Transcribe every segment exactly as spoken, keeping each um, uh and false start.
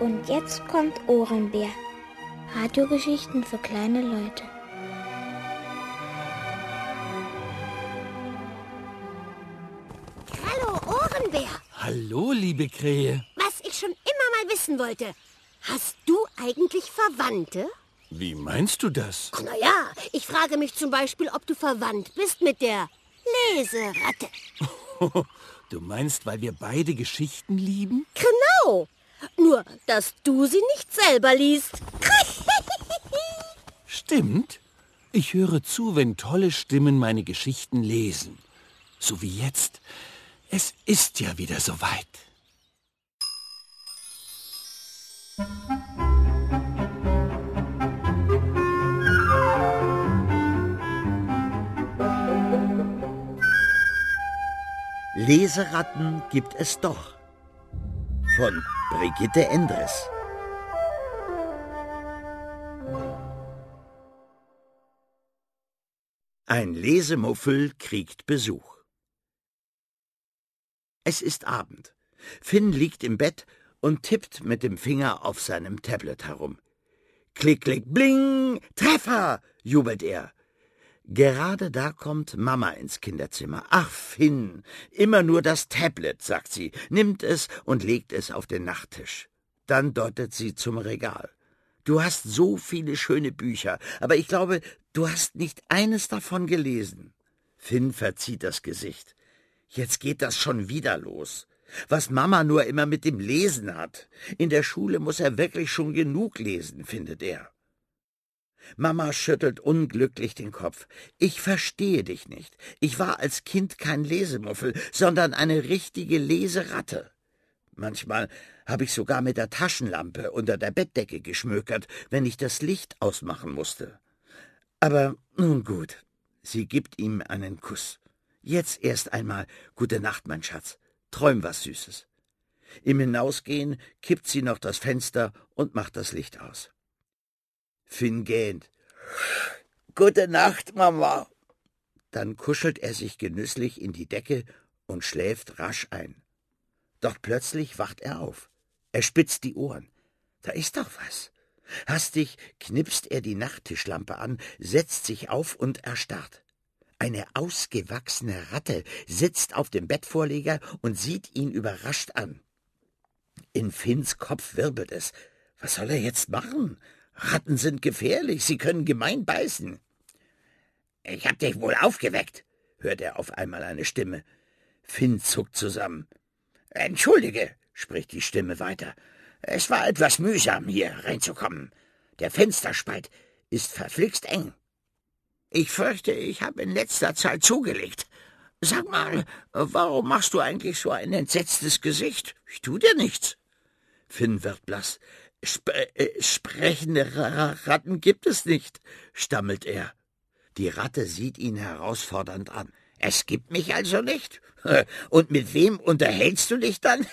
Und jetzt kommt Ohrenbär. Radiogeschichten für kleine Leute. Hallo, Ohrenbär. Hallo, liebe Krähe. Was ich schon immer mal wissen wollte. Hast du eigentlich Verwandte? Wie meinst du das? Ach, na ja, ich frage mich zum Beispiel, ob du verwandt bist mit der Leseratte. Du meinst, weil wir beide Geschichten lieben? Genau. Nur, dass du sie nicht selber liest. Stimmt. Ich höre zu, wenn tolle Stimmen meine Geschichten lesen. So wie jetzt. Es ist ja wieder soweit. Leseratten gibt es doch. Von Brigitte Endres. Ein Lesemuffel kriegt Besuch. Es ist Abend. Finn liegt im Bett und tippt mit dem Finger auf seinem Tablet herum. Klick, klick, bling, Treffer, jubelt er. Gerade da kommt Mama ins Kinderzimmer. Ach, Finn, immer nur das Tablet, sagt sie, nimmt es und legt es auf den Nachttisch. Dann deutet sie zum Regal. Du hast so viele schöne Bücher, aber ich glaube, du hast nicht eines davon gelesen. Finn verzieht das Gesicht. Jetzt geht das schon wieder los. Was Mama nur immer mit dem Lesen hat. In der Schule muss er wirklich schon genug lesen, findet er. Mama schüttelt unglücklich den Kopf. Ich verstehe dich nicht. Ich war als Kind kein Lesemuffel, sondern eine richtige Leseratte. Manchmal habe ich sogar mit der Taschenlampe unter der Bettdecke geschmökert, wenn ich das Licht ausmachen musste. Aber nun gut, sie gibt ihm einen Kuss. Jetzt erst einmal gute Nacht, mein Schatz. Träum was Süßes. Im Hinausgehen kippt sie noch das Fenster und macht das Licht aus. Finn gähnt. »Gute Nacht, Mama!« Dann kuschelt er sich genüsslich in die Decke und schläft rasch ein. Doch plötzlich wacht er auf. Er spitzt die Ohren. Da ist doch was. Hastig knipst er die Nachttischlampe an, setzt sich auf und erstarrt. Eine ausgewachsene Ratte sitzt auf dem Bettvorleger und sieht ihn überrascht an. In Finns Kopf wirbelt es. Was soll er jetzt machen? Ratten sind gefährlich, sie können gemein beißen. »Ich hab dich wohl aufgeweckt«, hört er auf einmal eine Stimme. Finn zuckt zusammen. »Entschuldige«, spricht die Stimme weiter. »Es war etwas mühsam, hier reinzukommen. Der Fensterspalt ist verflixt eng. Ich fürchte, ich habe in letzter Zeit zugelegt. Sag mal, warum machst du eigentlich so ein entsetztes Gesicht? Ich tu dir nichts.« Finn wird blass. Spre äh, sprechende Ratten gibt es nicht, stammelt er. Die Ratte sieht ihn herausfordernd an. »Es gibt mich also nicht? Und mit wem unterhältst du dich dann?«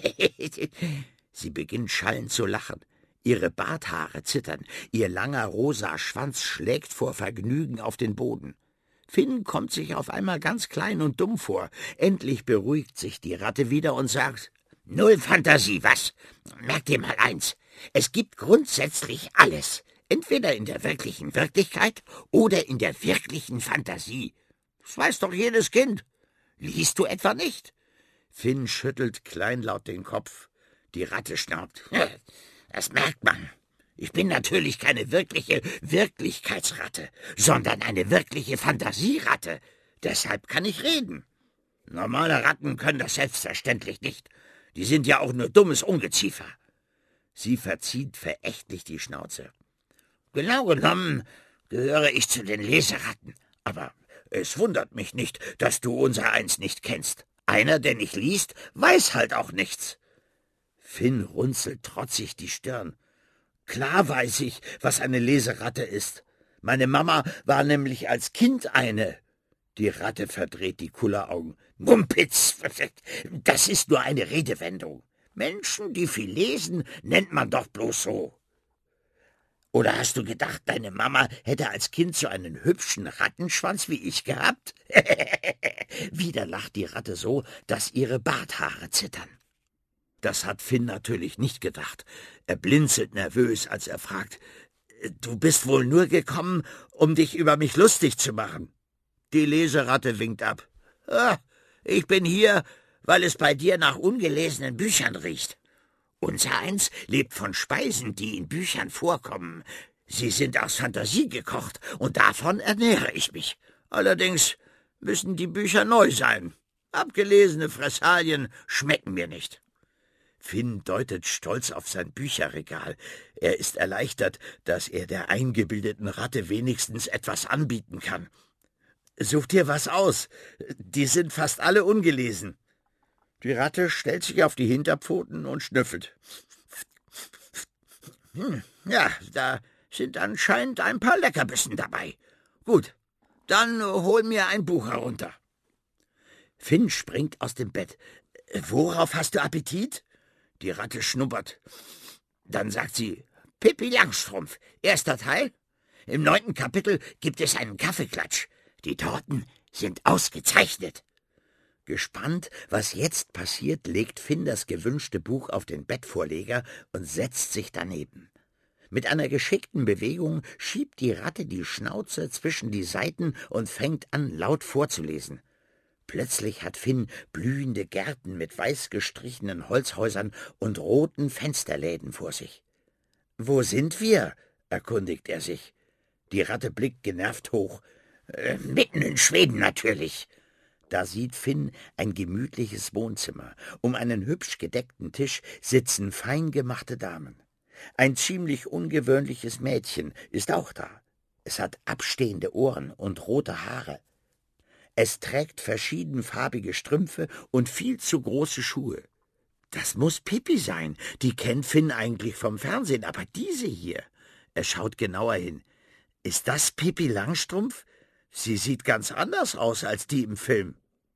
Sie beginnt schallend zu lachen. Ihre Barthaare zittern, ihr langer rosa Schwanz schlägt vor Vergnügen auf den Boden. Finn kommt sich auf einmal ganz klein und dumm vor. Endlich beruhigt sich die Ratte wieder und sagt, »Null Fantasie, was? Merk dir mal eins. Es gibt grundsätzlich alles, entweder in der wirklichen Wirklichkeit oder in der wirklichen Fantasie. Das weiß doch jedes Kind. Liest du etwa nicht?« Finn schüttelt kleinlaut den Kopf. Die Ratte schnaubt. »Das merkt man. Ich bin natürlich keine wirkliche Wirklichkeitsratte, sondern eine wirkliche Fantasieratte. Deshalb kann ich reden. Normale Ratten können das selbstverständlich nicht. Die sind ja auch nur dummes Ungeziefer.« Sie verzieht verächtlich die Schnauze. »Genau genommen gehöre ich zu den Leseratten. Aber es wundert mich nicht, dass du unsereins nicht kennst. Einer, der nicht liest, weiß halt auch nichts.« Finn runzelt trotzig die Stirn. »Klar weiß ich, was eine Leseratte ist. Meine Mama war nämlich als Kind eine.« Die Ratte verdreht die Kulleraugen. »Mumpitz, das ist nur eine Redewendung. Menschen, die viel lesen, nennt man doch bloß so.« »Oder hast du gedacht, deine Mama hätte als Kind so einen hübschen Rattenschwanz wie ich gehabt?« Wieder lacht die Ratte so, dass ihre Barthaare zittern. Das hat Finn natürlich nicht gedacht. Er blinzelt nervös, als er fragt, »Du bist wohl nur gekommen, um dich über mich lustig zu machen?« Die Leseratte winkt ab. »Ah, ich bin hier, weil es bei dir nach ungelesenen Büchern riecht. Unsereins lebt von Speisen, die in Büchern vorkommen. Sie sind aus Fantasie gekocht, und davon ernähre ich mich. Allerdings müssen die Bücher neu sein. Abgelesene Fressalien schmecken mir nicht.« Finn deutet stolz auf sein Bücherregal. Er ist erleichtert, dass er der eingebildeten Ratte wenigstens etwas anbieten kann. »Such dir was aus. Die sind fast alle ungelesen.« Die Ratte stellt sich auf die Hinterpfoten und schnüffelt. Hm, ja, da sind anscheinend ein paar Leckerbissen dabei. Gut, dann hol mir ein Buch herunter. Finn springt aus dem Bett. »Worauf hast du Appetit?« Die Ratte schnuppert. Dann sagt sie, »Pippi Langstrumpf, erster Teil. Im neunten Kapitel gibt es einen Kaffeeklatsch. Die Torten sind ausgezeichnet.« Gespannt, was jetzt passiert, legt Finn das gewünschte Buch auf den Bettvorleger und setzt sich daneben. Mit einer geschickten Bewegung schiebt die Ratte die Schnauze zwischen die Seiten und fängt an, laut vorzulesen. Plötzlich hat Finn blühende Gärten mit weiß gestrichenen Holzhäusern und roten Fensterläden vor sich. »Wo sind wir?« erkundigt er sich. Die Ratte blickt genervt hoch. Äh, »Mitten in Schweden natürlich.« Da sieht Finn ein gemütliches Wohnzimmer. Um einen hübsch gedeckten Tisch sitzen fein gemachte Damen. Ein ziemlich ungewöhnliches Mädchen ist auch da. Es hat abstehende Ohren und rote Haare. Es trägt verschiedenfarbige Strümpfe und viel zu große Schuhe. Das muss Pippi sein. Die kennt Finn eigentlich vom Fernsehen, aber diese hier. Er schaut genauer hin. Ist das Pippi Langstrumpf? Sie sieht ganz anders aus als die im Film.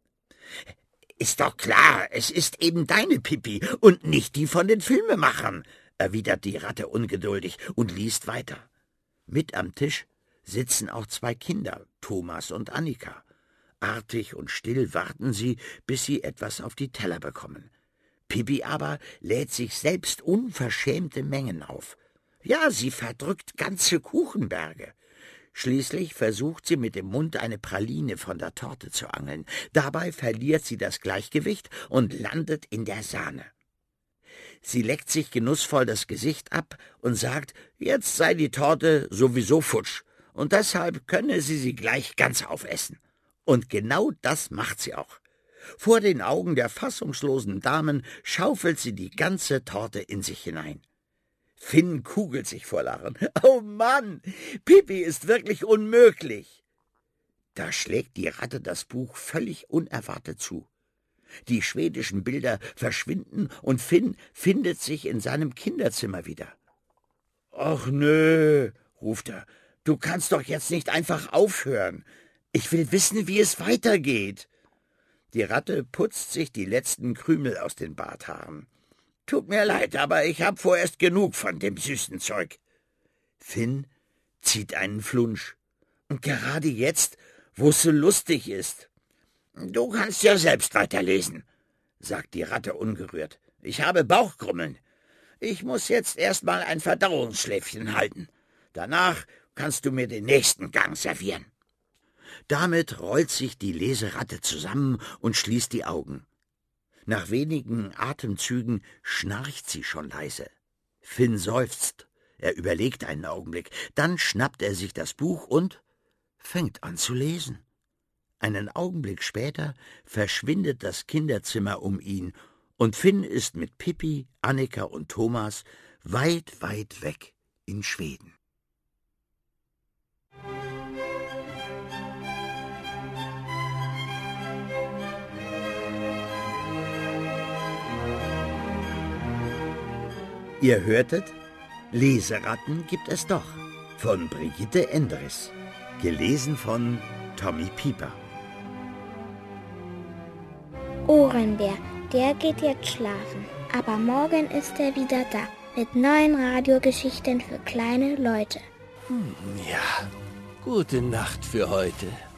»Ist doch klar, es ist eben deine Pippi und nicht die von den Filmemachern«, erwidert die Ratte ungeduldig und liest weiter. Mit am Tisch sitzen auch zwei Kinder, Thomas und Annika. Artig und still warten sie, bis sie etwas auf die Teller bekommen. Pippi aber lädt sich selbst unverschämte Mengen auf. Ja, sie verdrückt ganze Kuchenberge. Schließlich versucht sie mit dem Mund eine Praline von der Torte zu angeln. Dabei verliert sie das Gleichgewicht und landet in der Sahne. Sie leckt sich genussvoll das Gesicht ab und sagt, jetzt sei die Torte sowieso futsch und deshalb könne sie sie gleich ganz aufessen. Und genau das macht sie auch. Vor den Augen der fassungslosen Damen schaufelt sie die ganze Torte in sich hinein. Finn kugelt sich vor Lachen. »Oh Mann, Pippi ist wirklich unmöglich!« Da schlägt die Ratte das Buch völlig unerwartet zu. Die schwedischen Bilder verschwinden und Finn findet sich in seinem Kinderzimmer wieder. »Ach nö«, ruft er, »du kannst doch jetzt nicht einfach aufhören. Ich will wissen, wie es weitergeht.« Die Ratte putzt sich die letzten Krümel aus den Barthaaren. »Tut mir leid, aber ich hab vorerst genug von dem süßen Zeug.« Finn zieht einen Flunsch. »Und gerade jetzt, wo es so lustig ist.« »Du kannst ja selbst weiterlesen«, sagt die Ratte ungerührt. »Ich habe Bauchkrummeln. Ich muss jetzt erst mal ein Verdauungsschläfchen halten. Danach kannst du mir den nächsten Gang servieren.« Damit rollt sich die Leseratte zusammen und schließt die Augen. Nach wenigen Atemzügen schnarcht sie schon leise. Finn seufzt. Er überlegt einen Augenblick. Dann schnappt er sich das Buch und fängt an zu lesen. Einen Augenblick später verschwindet das Kinderzimmer um ihn und Finn ist mit Pippi, Annika und Thomas weit, weit weg in Schweden. Ihr hörtet Leseratten gibt es doch von Brigitte Endres, gelesen von Tommy Pieper. Ohrenbär, der geht jetzt schlafen, aber morgen ist er wieder da mit neuen Radiogeschichten für kleine Leute. Hm, ja, gute Nacht für heute.